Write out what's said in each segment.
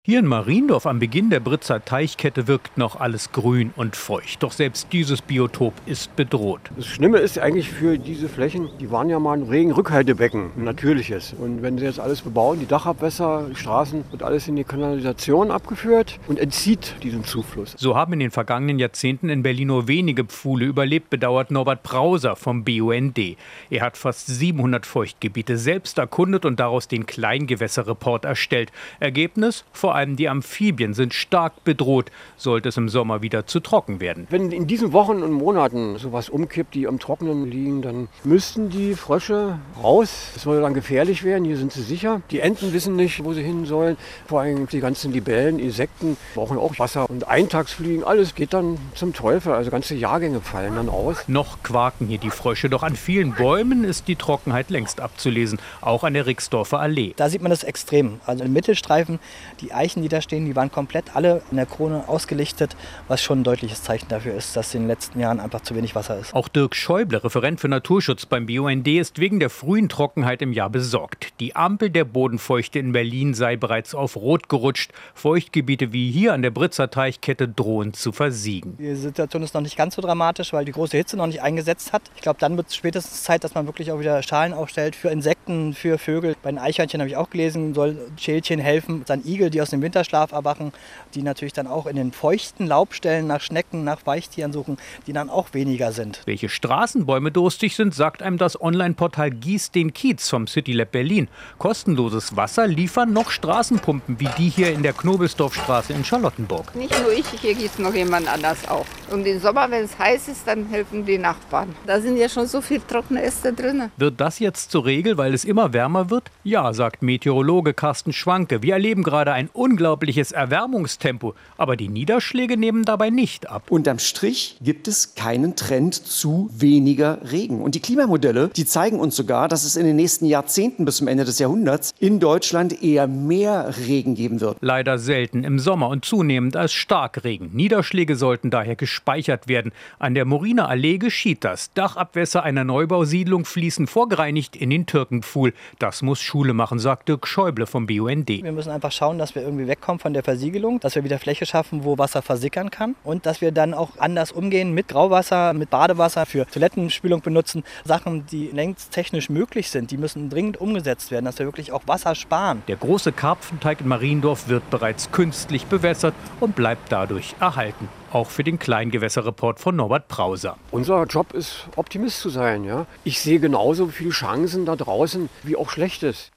Hier in Mariendorf am Beginn der Britzer Teichkette wirkt noch alles grün und feucht. Doch selbst dieses Biotop ist bedroht. Das Schlimme ist eigentlich für diese Flächen, die waren ja mal ein Regenrückhaltebecken, ein natürliches. Und wenn sie jetzt alles bebauen, die Dachabwässer, die Straßen, wird alles in die Kanalisation abgeführt und entzieht diesen Zufluss. So haben in den vergangenen Jahrzehnten in Berlin nur wenige Pfuhle überlebt, bedauert Norbert Brauser vom BUND. Er hat fast 700 Feuchtgebiete selbst erkundet und daraus den Kleingewässerreport erstellt. Ergebnis? Vor allem die Amphibien sind stark bedroht, sollte es im Sommer wieder zu trocken werden. Wenn in diesen Wochen und Monaten sowas umkippt, die am Trockenen liegen, dann müssten die Frösche raus. Es soll dann gefährlich werden, hier sind sie sicher. Die Enten wissen nicht, wo sie hin sollen. Vor allem die ganzen Libellen, Insekten brauchen auch Wasser. Und Eintagsfliegen, alles geht dann zum Teufel. Also ganze Jahrgänge fallen dann aus. Noch quaken hier die Frösche, doch an vielen Bäumen ist die Trockenheit längst abzulesen. Auch an der Rixdorfer Allee. Da sieht man das extrem. Also im Mittelstreifen, die Eichen, die da stehen, die waren komplett alle in der Krone ausgelichtet, was schon ein deutliches Zeichen dafür ist, dass in den letzten Jahren einfach zu wenig Wasser ist. Auch Dirk Schäuble, Referent für Naturschutz beim BUND, ist wegen der frühen Trockenheit im Jahr besorgt. Die Ampel der Bodenfeuchte in Berlin sei bereits auf Rot gerutscht. Feuchtgebiete wie hier an der Britzer Teichkette drohen zu versiegen. Die Situation ist noch nicht ganz so dramatisch, weil die große Hitze noch nicht eingesetzt hat. Ich glaube, dann wird es spätestens Zeit, dass man wirklich auch wieder Schalen aufstellt für Insekten, für Vögel. Bei den Eichhörnchen habe ich auch gelesen, soll Schälchen helfen. Dann Igel, die aus dem Winterschlaf erwachen, die natürlich dann auch in den feuchten Laubstellen nach Schnecken, nach Weichtieren suchen, die dann auch weniger sind. Welche Straßenbäume durstig sind, sagt einem das Online-Portal Gieß den Kiez vom CityLab Berlin. Kostenloses Wasser liefern noch Straßenpumpen wie die hier in der Knobelsdorfstraße in Charlottenburg. Nicht nur ich, hier gießt noch jemand anders auch. Und im Sommer, wenn es heiß ist, dann helfen die Nachbarn. Da sind ja schon so viele trockene Äste drin. Wird das jetzt zur Regel, weil es immer wärmer wird? Ja, sagt Meteorologe Carsten Schwanke. Wir erleben gerade ein unglaubliches Erwärmungstempo, aber die Niederschläge nehmen dabei nicht ab. Unterm Strich gibt es keinen Trend zu weniger Regen. Und die Klimamodelle, die zeigen uns sogar, dass es in den nächsten Jahrzehnten bis zum Ende des Jahrhunderts in Deutschland eher mehr Regen geben wird. Leider selten im Sommer und zunehmend als Starkregen. Niederschläge sollten daher gespeichert werden. An der Moriner Allee geschieht das. Dachabwässer einer Neubausiedlung fließen vorgereinigt in den Türkenpfuhl. Das muss Schule machen, sagt Dirk Schäuble vom BUND. Wir müssen einfach schauen, dass wir irgendwie wegkommen von der Versiegelung, dass wir wieder Fläche schaffen, wo Wasser versickern kann und dass wir dann auch anders umgehen mit Grauwasser, mit Badewasser für Toilettenspülung benutzen. Sachen, die längst technisch möglich sind, die müssen dringend umgesetzt werden, dass wir wirklich auch Wasser sparen. Der große Karpfenteig in Mariendorf wird bereits künstlich bewässert und bleibt dadurch erhalten. Auch für den Kleingewässerreport von Norbert Brauser. Unser Job ist, Optimist zu sein. Ja? Ich sehe genauso viele Chancen da draußen wie auch Schlechtes.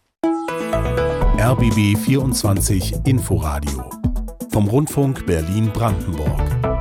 RBB 24 Inforadio vom Rundfunk Berlin-Brandenburg.